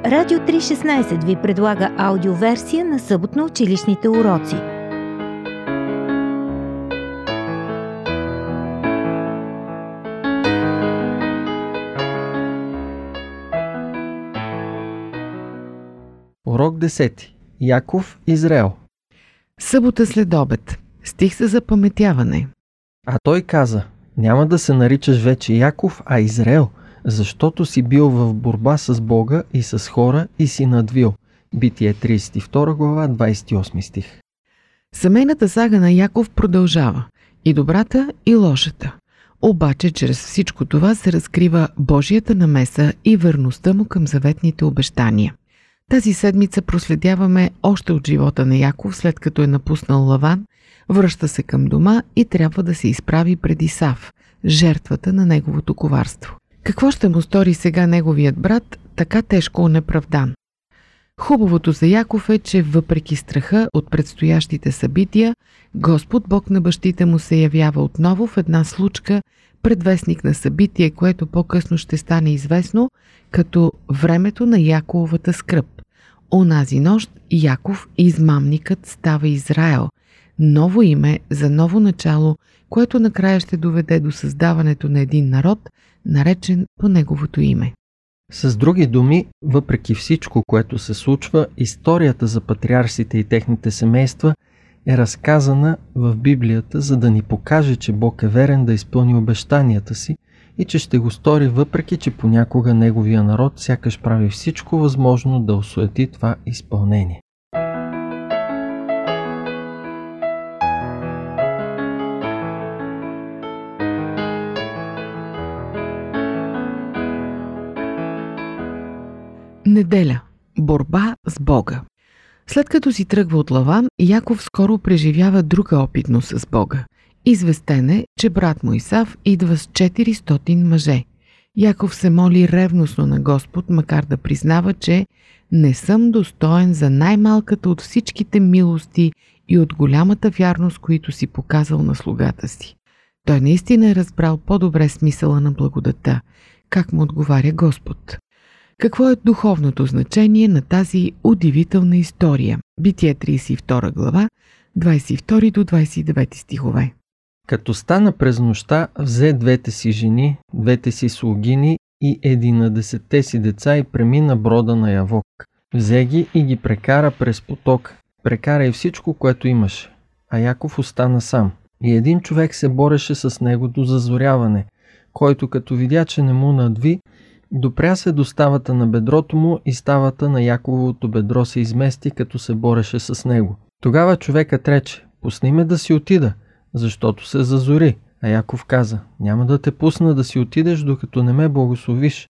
Радио 316 ви предлага аудиоверсия на съботно-училищните уроци. Урок 10. Яков, Израел. Събота след обед. Стих за запаметяване. А той каза: няма да се наричаш вече Яков, а Израел, защото си бил в борба с Бога и с хора и си надвил. Битие 32 глава, 28 стих. Семейната сага на Яков продължава. И добрата, и лошата. Обаче чрез всичко това се разкрива Божията намеса и верността му към заветните обещания. Тази седмица проследяваме още от живота на Яков, след като е напуснал Лаван, връща се към дома и трябва да се изправи пред Исав, жертвата на неговото коварство. Какво ще му стори сега неговият брат, така тежко онеправдан? Хубавото за Яков е, че въпреки страха от предстоящите събития, Господ Бог на бащите му се явява отново в една случка, предвестник на събитие, което по-късно ще стане известно като времето на Якововата скръб. Онази нощ Яков, измамникът, става Израел, ново име за ново начало, което накрая ще доведе до създаването на един народ, наречен по неговото име. С други думи, въпреки всичко, което се случва, историята за патриарсите и техните семейства е разказана в Библията, за да ни покаже, че Бог е верен да изпълни обещанията си и че ще го стори, въпреки че понякога неговия народ сякаш прави всичко възможно да осуети това изпълнение. Неделя. Борба с Бога. След като си тръгва от Лаван, Яков скоро преживява друга опитност с Бога. Известен е, че брат му Исав идва с 400 мъже. Яков се моли ревностно на Господ, макар да признава, че не съм достоен за най-малката от всичките милости и от голямата вярност, които си показал на слугата си. Той наистина е разбрал по-добре смисъла на благодата. Как му отговаря Господ? Какво е духовното значение на тази удивителна история? Битие 32 глава, 22 до 29 стихове. Като стана през нощта, взе двете си жени, двете си слугини и 11 си деца и премина брода на Явок. Взе ги и ги прекара през поток. Прекара и всичко, което имаше. А Яков остана сам. И един човек се бореше с него до зазоряване, който като видя, че не му надви, допря се до ставата на бедрото му и ставата на Яковото бедро се измести, като се бореше с него. Тогава човекът рече: пусни ме да си отида, защото се зазори. А Яков каза: няма да те пусна да си отидеш, докато не ме благословиш.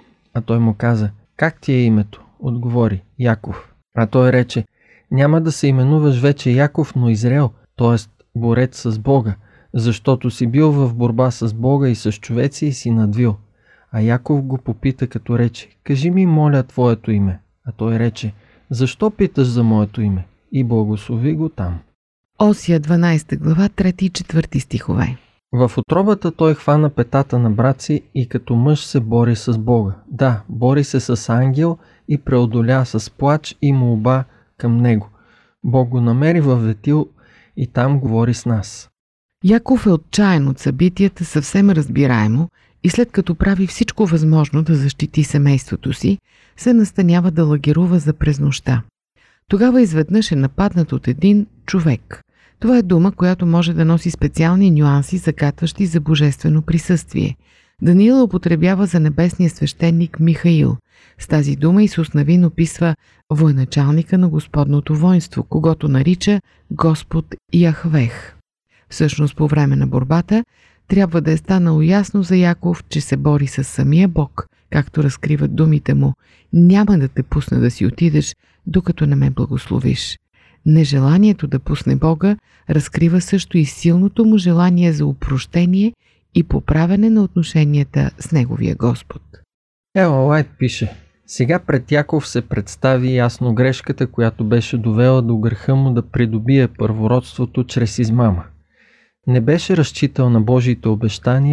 А той му каза: как ти е името? Отговори: Яков. А той рече: няма да се именуваш вече Яков, но Израел, т.е. борец с Бога, защото си бил в борба с Бога и с човеци и си надвил. А Яков го попита, като рече: кажи ми, моля, твоето име. А той рече: защо питаш за моето име? И благослови го там. Осия 12 глава, 3 и 4 стихове. В утробата той хвана петата на брат си и като мъж се бори с Бога. Да, бори се с ангел и преодоля с плач и молба към него. Бог го намери във Ветил и там говори с нас. Яков е отчаян от събитията, съвсем разбираемо, и след като прави всичко възможно да защити семейството си, се настанява да лагерува за през нощта. Тогава изведнъж е нападнат от един човек. Това е дума, която може да носи специални нюанси, загатващи за божествено присъствие. Даниил употребява за небесния свещеник Михаил. С тази дума Исус Навин описва военачалника на Господното воинство, когото нарича Господ Яхвех. Всъщност по време на борбата трябва да е станало ясно за Яков, че се бори с самия Бог, както разкриват думите му: няма да те пусна да си отидеш, докато не ме благословиш. Нежеланието да пусне Бога разкрива също и силното му желание за опрощение и поправяне на отношенията с неговия Господ. Ела Уайт пише: сега пред Яков се представи ясно грешката, която беше довела до греха му да придобие първородството чрез измама. Не беше разчитал на Божиите обещания,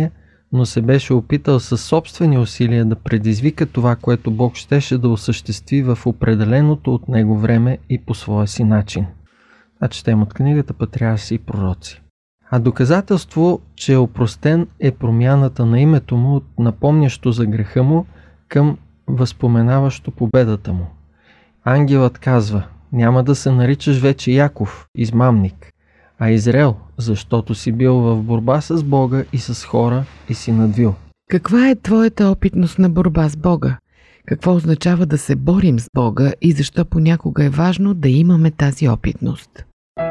но се беше опитал със собствени усилия да предизвика това, което Бог щеше да осъществи в определеното от него време и по своя си начин. Четем от книгата Патриарси и пророци. А доказателство, че е опростен, е промяната на името му от напомнящо за греха му към възпоменаващо победата му. Ангелът казва: няма да се наричаш вече Яков, измамник, а Израел, защото си бил в борба с Бога и с хора и си надвил. Каква е твоята опитност на борба с Бога? Какво означава да се борим с Бога и защо понякога е важно да имаме тази опитност?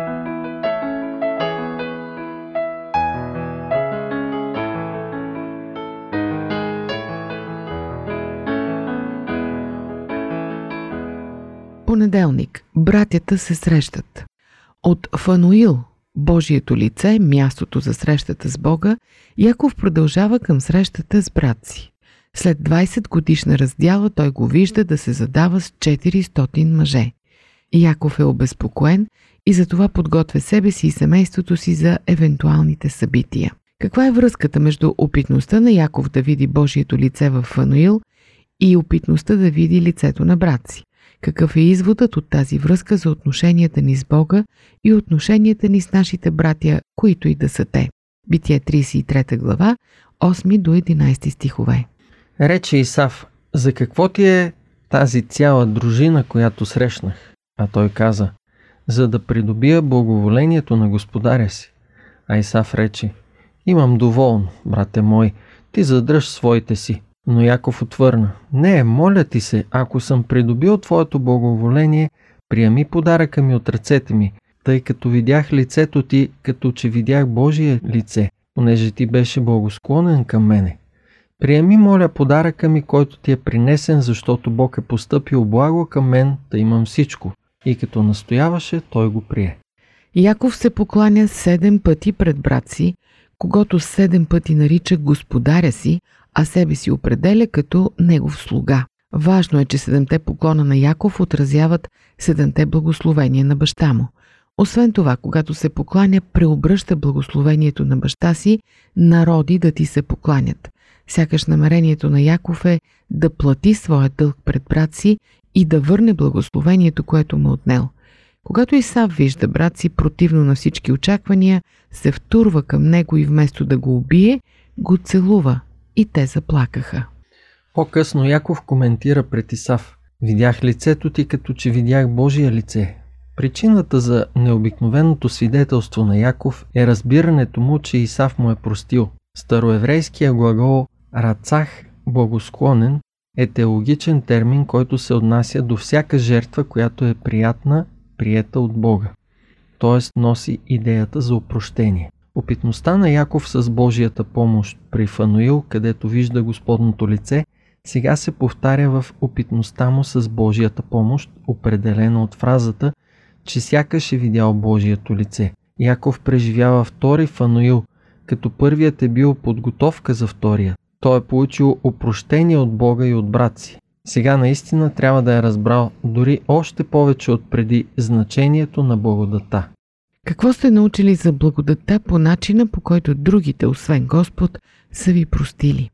Понеделник. Братята се срещат. От Фануил, Божието лице, мястото за срещата с Бога, Яков продължава към срещата с брат си. След 20 годишна раздяла той го вижда да се задава с 400 мъже. Яков е обезпокоен и затова подготвя себе си и семейството си за евентуалните събития. Каква е връзката между опитността на Яков да види Божието лице в Фануил и опитността да види лицето на брат си? Какъв е изводът от тази връзка за отношенията ни с Бога и отношенията ни с нашите братя, които и да са те? Битие 33 глава, 8 до 11 стихове. Рече Исав: за какво ти е тази цяла дружина, която срещнах? А той каза: за да придобия благоволението на господаря си. А Исав рече: имам доволно, брате мой, ти задръж своите си. Но Яков отвърна: не, моля ти се, ако съм придобил твоето благоволение, приеми подаръка ми от ръцете ми, тъй като видях лицето ти, като че видях Божие лице, понеже ти беше благосклонен към мене. Приеми, моля, подаръка ми, който ти е принесен, защото Бог е постъпил благо към мен, да имам всичко. И като настояваше, той го прие. Яков се покланя 7 пъти пред брат си, когото 7 пъти нарича господаря си, а себе си определя като негов слуга. Важно е, че 7-те поклона на Яков отразяват 7-те благословения на баща му. Освен това, когато се покланя, преобръща благословението на баща си, народи да ти се покланят. Сякаш намерението на Яков е да плати своя дълг пред брат си и да върне благословението, което му отнел. Когато Исав вижда брат си противно на всички очаквания, се втурва към него и вместо да го убие, го целува и те заплакаха. По-късно Яков коментира пред Исав: видях лицето ти, като че видях Божие лице. Причината за необикновеното свидетелство на Яков е разбирането му, че Исав му е простил. Староеврейският глагол рацах, благосклонен, е теологичен термин, който се отнася до всяка жертва, която е приятна, приета от Бога. Т.е. носи идеята за опрощение. Опитността на Яков с Божията помощ при Фануил, където вижда Господното лице, сега се повтаря в опитността му с Божията помощ, определена от фразата, че сякаш е видял Божието лице. Яков преживява втори Фануил, като първият е бил подготовка за втория. Той е получил опрощение от Бога и от брат си. Сега наистина трябва да е разбрал дори още повече от преди значението на благодата. Какво сте научили за благодата по начина, по който другите, освен Господ, са ви простили?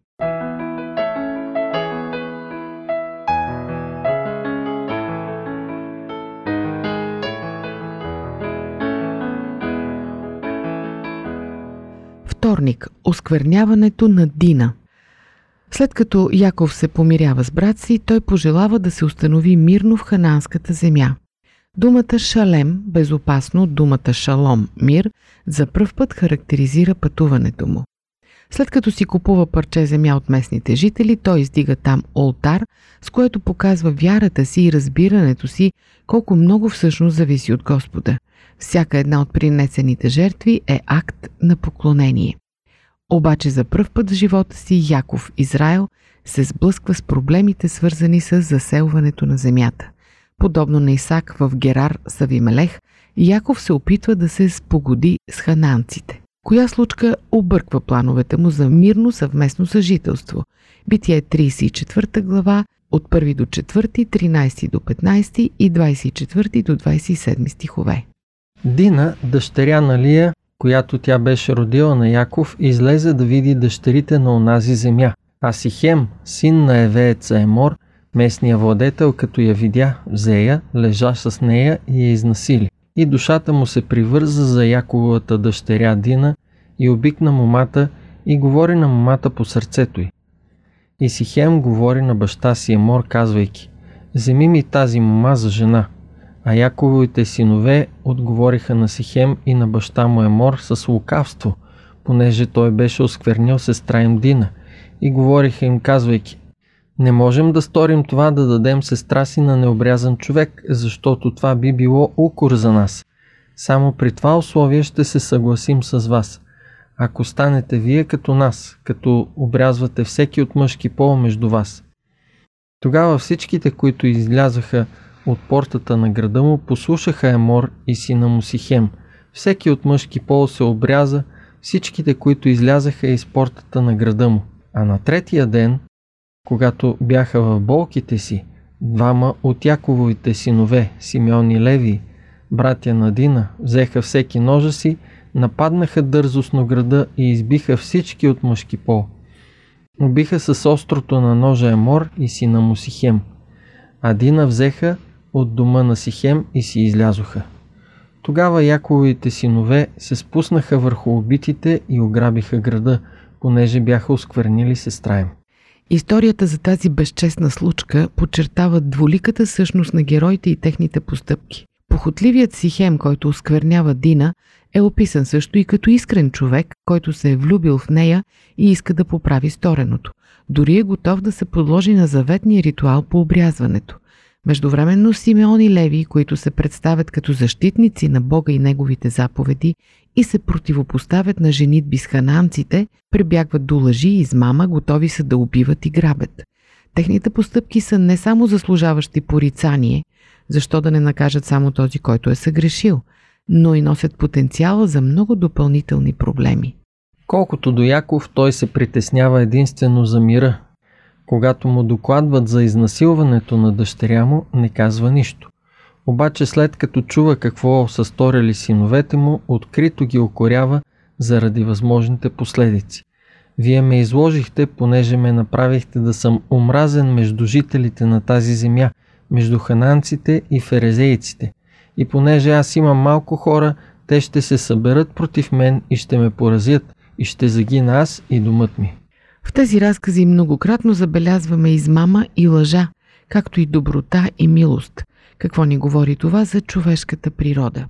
Вторник. Оскверняването на Дина. След като Яков се помирява с брат си, той пожелава да се установи мирно в ханаанската земя. Думата Шалем, безопасно от думата Шалом, мир, за пръв път характеризира пътуването му. След като си купува парче земя от местните жители, той издига там олтар, с което показва вярата си и разбирането си, колко много всъщност зависи от Господа. Всяка една от принесените жертви е акт на поклонение. Обаче за пръв път в живота си Яков, Израел, се сблъсква с проблемите, свързани с заселването на земята. Подобно на Исак в Герар с Авимелех, Яков се опитва да се спогоди с хананците. Коя случка обърква плановете му за мирно съвместно съжителство? Битие 34 глава, от 1 до 4, 13 до 15 и 24 до 27 стихове. Дина, дъщеря на Лия, която тя беше родила на Яков, излезе да види дъщерите на онази земя. А Сихем, син на евееца Емор, местния владетел, като я видя, взе я, лежа с нея и я изнасили. И душата му се привърза за Яковата дъщеря Дина и обикна момата и говори на момата по сърцето й. И Сихем говори на баща си Емор, казвайки: вземи ми тази мома за жена. А Якововите синове отговориха на Сихем и на баща му Емор с лукавство, понеже той беше осквернил сестра им Дина, и говориха им, казвайки: не можем да сторим това, да дадем сестра си на необрязан човек, защото това би било укор за нас. Само при това условие ще се съгласим с вас. Ако станете вие като нас, като обрязвате всеки от мъжки пол между вас. Тогава всичките, които излязаха от портата на града му, послушаха Емор и сина му Сихем. Всеки от мъжки пол се обряза, всичките, които излязаха из портата на града му. А на третия ден, когато бяха в болките си, двама от Якововите синове, Симеон и Леви, братя на Дина, взеха всеки ножа си, нападнаха дързостно града и избиха всички от мъжки пол. Убиха с острото на ножа Емор и сина му Сихем. А Дина взеха от дома на Сихем и си излязоха. Тогава Якововите синове се спуснаха върху убитите и ограбиха града, понеже бяха осквернили сестра им. Историята за тази безчестна случка подчертава двуликата същност на героите и техните постъпки. Похотливият Сихем, който осквернява Дина, е описан също и като искрен човек, който се е влюбил в нея и иска да поправи стореното. Дори е готов да се подложи на заветния ритуал по обрязването. Междувременно Симеон и Леви, които се представят като защитници на Бога и неговите заповеди и се противопоставят на женитби с ханаанците, прибягват до лъжи и измама, готови са да убиват и грабят. Техните постъпки са не само заслужаващи порицание, защо да не накажат само този, който е съгрешил, но и носят потенциала за много допълнителни проблеми. Колкото до Яков, той се притеснява единствено за мира. Когато му докладват за изнасилването на дъщеря му, не казва нищо. Обаче след като чува какво са сторили синовете му, открито ги укорява заради възможните последици. Вие ме изложихте, понеже ме направихте да съм омразен между жителите на тази земя, между хананците и ферезейците. И понеже аз имам малко хора, те ще се съберат против мен и ще ме поразят, и ще загина аз и домът ми. В тези разкази многократно забелязваме измама и лъжа, както и доброта и милост. Какво ни говори това за човешката природа?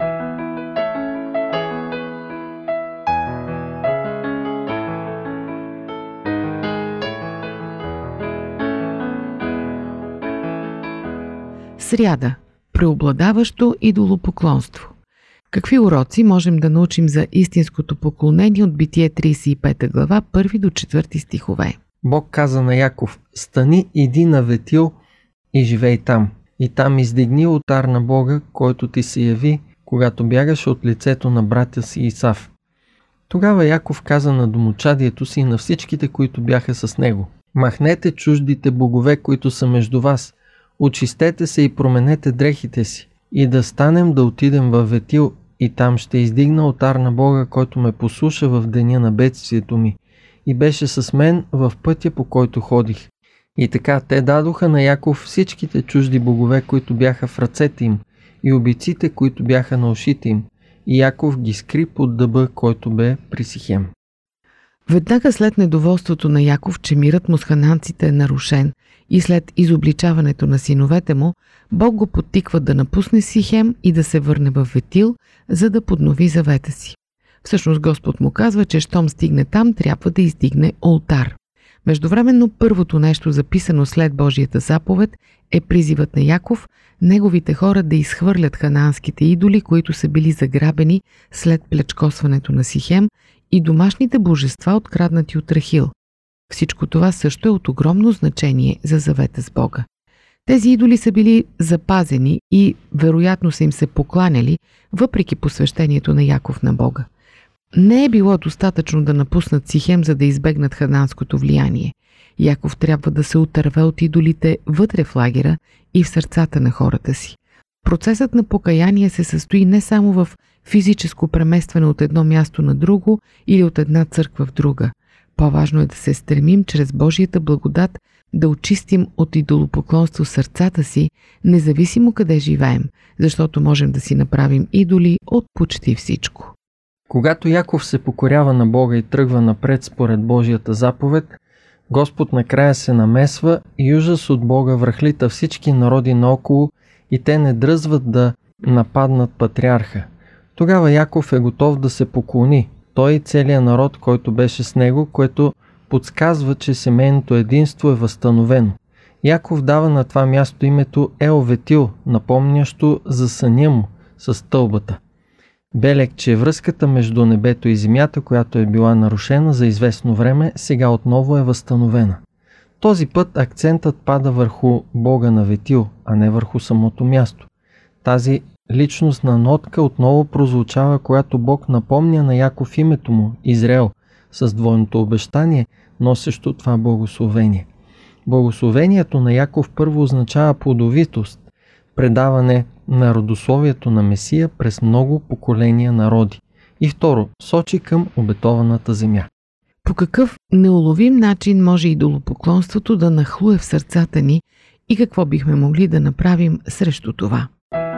Сряда. Преобладаващо идолопоклонство. Какви уроци можем да научим за истинското поклонение от Битие 35 глава, 1 до 4 стихове? Бог каза на Яков: стани, иди на Ветил и живей там. И там издигни олтар на Бога, който ти се яви, когато бягаше от лицето на братя си Исав. Тогава Яков каза на домочадието си и на всичките, които бяха с него: махнете чуждите богове, които са между вас, очистете се и променете дрехите си, и да станем да отидем в Ветил, и там ще издигна олтар на Бога, който ме послуша в деня на бедствието ми, и беше с мен в пътя, по който ходих. И така те дадоха на Яков всичките чужди богове, които бяха в ръцете им, и обиците, които бяха на ушите им, и Яков ги скри под дъба, който бе при Сихем. Веднага след недоволството на Яков, че мирът му с хананците е нарушен, и след изобличаването на синовете му, Бог го подтиква да напусне Сихем и да се върне в Ветил, за да поднови завета си. Всъщност Господ му казва, че щом стигне там, трябва да издигне олтар. Междувременно първото нещо, записано след Божията заповед, е призивът на Яков, неговите хора да изхвърлят ханаанските идоли, които са били заграбени след плячкосването на Сихем, и домашните божества, откраднати от Рахил. Всичко това също е от огромно значение за завета с Бога. Тези идоли са били запазени и вероятно са им се покланяли, въпреки посвещението на Яков на Бога. Не е било достатъчно да напуснат Сихем, за да избегнат хананското влияние. Яков трябва да се отърве от идолите вътре в лагера и в сърцата на хората си. Процесът на покаяние се състои не само в физическо преместване от едно място на друго или от една църква в друга. По-важно е да се стремим чрез Божията благодат да очистим от идолопоклонство сърцата си, независимо къде живеем, защото можем да си направим идоли от почти всичко. Когато Яков се покорява на Бога и тръгва напред според Божията заповед, Господ накрая се намесва и ужас от Бога връхлита всички народи наоколо и те не дръзват да нападнат патриарха. Тогава Яков е готов да се поклони, той и целият народ, който беше с него, което подсказва, че семейното единство е възстановено. Яков дава на това място името Елветил, напомнящо за съня му с стълбата. Белег, че връзката между небето и земята, която е била нарушена за известно време, сега отново е възстановена. Този път акцентът пада върху Бога на Ветил, а не върху самото място. Тази личностна нотка отново прозвучава, когато Бог напомня на Яков името му, Израел, с двойното обещание, носещо това благословение. Благословението на Яков първо означава плодовитост, предаване на родословието на Месия през много поколения народи. И второ, сочи към обетованата земя. По какъв неуловим начин може идолопоклонството да нахлуе в сърцата ни и какво бихме могли да направим срещу това?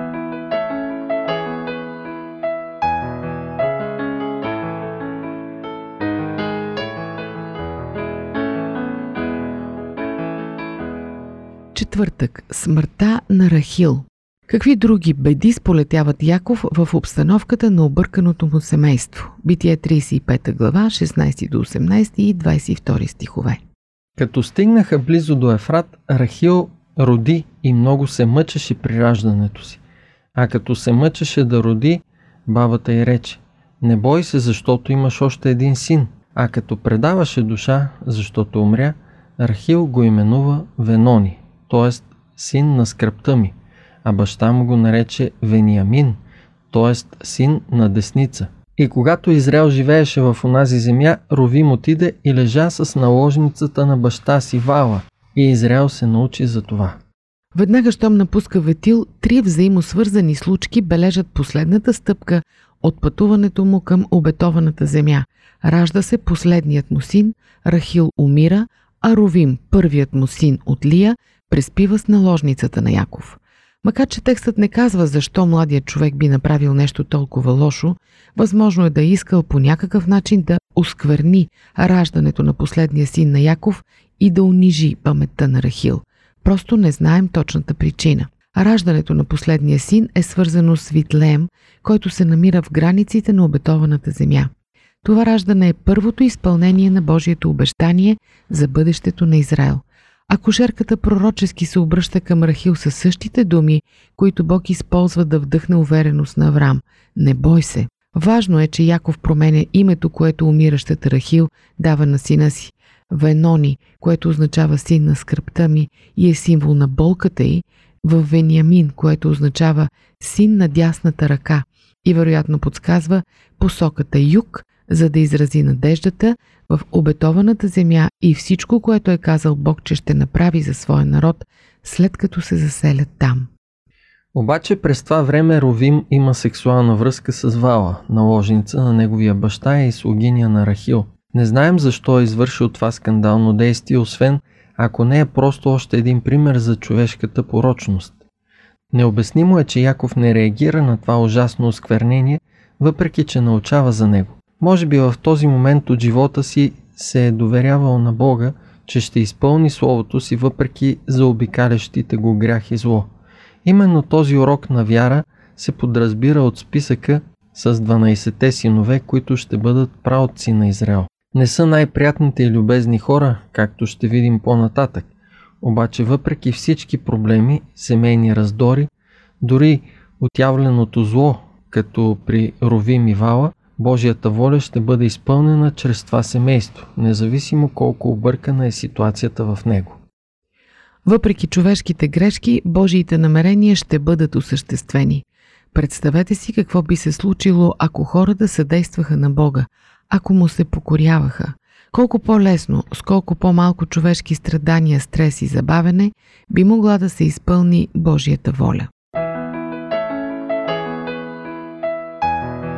Четвъртък. Смъртта на Рахил. Какви други беди сполетяват Яков в обстановката на обърканото му семейство? Битие 35 глава, 16 до 18 и 22 стихове. Като стигнаха близо до Ефрат, Рахил роди и много се мъчеше при раждането си. А като се мъчеше да роди, бабата й рече: не бой се, защото имаш още един син. А като предаваше душа, защото умря, Рахил го именува Венони, т.е. син на скръбта ми, а баща му го нарече Вениамин, т.е. син на десница. И когато Израел живееше в онази земя, Ровим отиде и лежа с наложницата на баща си Вала, и Израел се научи за това. Веднага щом напуска Ветил, три взаимосвързани случки бележат последната стъпка от пътуването му към обетованата земя. Ражда се последният му син, Рахил умира, а Ровим, първият му син от Лия, преспива с наложницата на Яков. Макар че текстът не казва защо младият човек би направил нещо толкова лошо, възможно е да е искал по някакъв начин да оскверни раждането на последния син на Яков и да унижи паметта на Рахил. Просто не знаем точната причина. Раждането на последния син е свързано с Витлеем, който се намира в границите на обетованата земя. Това раждане е първото изпълнение на Божието обещание за бъдещето на Израел. Акушерката пророчески се обръща към Рахил със същите думи, които Бог използва да вдъхне увереност на Аврам. Не бой се. Важно е, че Яков променя името, което умиращата Рахил дава на сина си. Венони, което означава син на скръбта ми и е символ на болката й, в Вениамин, което означава син на дясната ръка и вероятно подсказва посоката юг, за да изрази надеждата в обетованата земя и всичко, което е казал Бог, че ще направи за своя народ, след като се заселят там. Обаче през това време Ровим има сексуална връзка с Вала, наложница на неговия баща и слугиня на Рахил. Не знаем защо е извършил това скандално действие, освен ако не е просто още един пример за човешката порочност. Необяснимо е, че Яков не реагира на това ужасно осквернение, въпреки че научава за него. Може би в този момент от живота си се е доверявал на Бога, че ще изпълни словото си въпреки заобикалящите го грях и зло. Именно този урок на вяра се подразбира от списъка с 12-те синове, които ще бъдат праотци на Израел. Не са най-приятните и любезни хора, както ще видим по-нататък. Обаче въпреки всички проблеми, семейни раздори, дори отявленото зло, като при Ровим и Вала, Божията воля ще бъде изпълнена чрез това семейство, независимо колко объркана е ситуацията в него. Въпреки човешките грешки, Божиите намерения ще бъдат осъществени. Представете си какво би се случило, ако хората съдействаха на Бога, ако му се покоряваха. Колко по-лесно, с колко по-малко човешки страдания, стрес и забавене би могла да се изпълни Божията воля.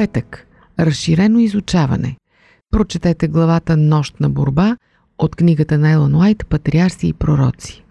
Петък. Разширено изучаване. Прочетете главата "Нощ на борба" от книгата на Елън Уайт "Патриарси и пророци".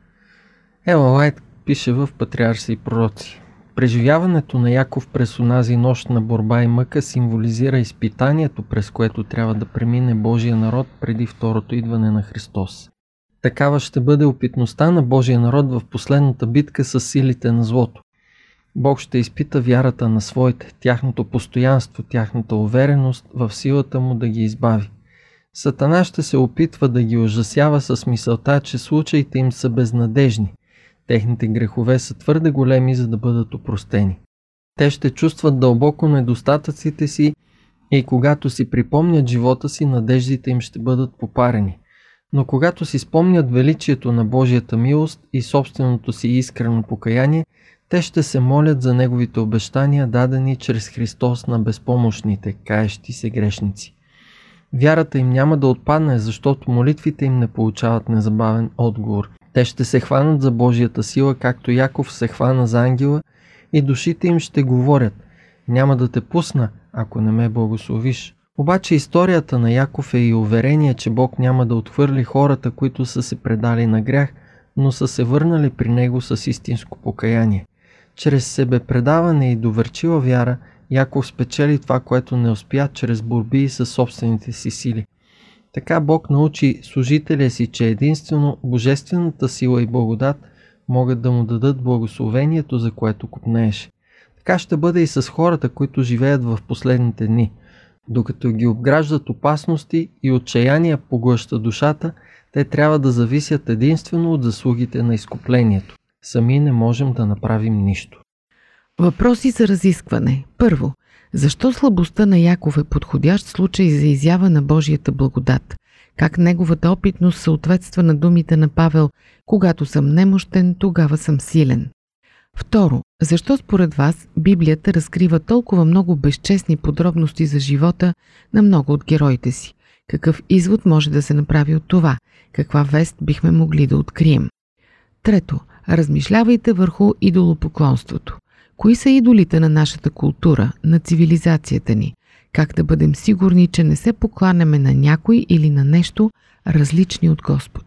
Елън Уайт пише в "Патриарси и пророци": преживяването на Яков през онази нощ на борба и мъка символизира изпитанието, през което трябва да премине Божия народ преди второто идване на Христос. Такава ще бъде опитността на Божия народ в последната битка с силите на злото. Бог ще изпита вярата на своите, тяхното постоянство, тяхната увереност в силата му да ги избави. Сатана ще се опитва да ги ужасява с мисълта, че случаите им са безнадежни. Техните грехове са твърде големи, за да бъдат опростени. Те ще чувстват дълбоко недостатъците си и когато си припомнят живота си, надеждите им ще бъдат попарени. Но когато си спомнят величието на Божията милост и собственото си искрено покаяние, те ще се молят за Неговите обещания, дадени чрез Христос на безпомощните, каещи се грешници. Вярата им няма да отпадне, защото молитвите им не получават незабавен отговор. Те ще се хванат за Божията сила, както Яков се хвана за ангела, и душите им ще говорят: "Няма да те пусна, ако не ме благословиш." Обаче историята на Яков е и уверение, че Бог няма да отхвърли хората, които са се предали на грях, но са се върнали при Него с истинско покаяние. Чрез себепредаване и доверчива вяра, Яков спечели това, което не успя чрез борби със собствените си сили. Така Бог научи служителя си, че единствено Божествената сила и благодат могат да му дадат благословението, за което копнееше. Така ще бъде и с хората, които живеят в последните дни. Докато ги обграждат опасности и отчаяния поглъща душата, те трябва да зависят единствено от заслугите на изкуплението. Сами не можем да направим нищо. Въпроси за разискване. Първо, защо слабостта на Яков е подходящ случай за изява на Божията благодат? Как неговата опитност съответства на думите на Павел: "Когато съм немощен, тогава съм силен"? Второ, защо според вас Библията разкрива толкова много безчестни подробности за живота на много от героите си? Какъв извод може да се направи от това? Каква вест бихме могли да открием? Трето, размишлявайте върху идолопоклонството. Кои са идолите на нашата култура, на цивилизацията ни? Как да бъдем сигурни, че не се покланяме на някой или на нещо различни от Господ?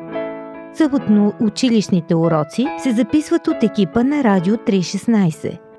Съботно училищните уроци се записват от екипа на Радио 316.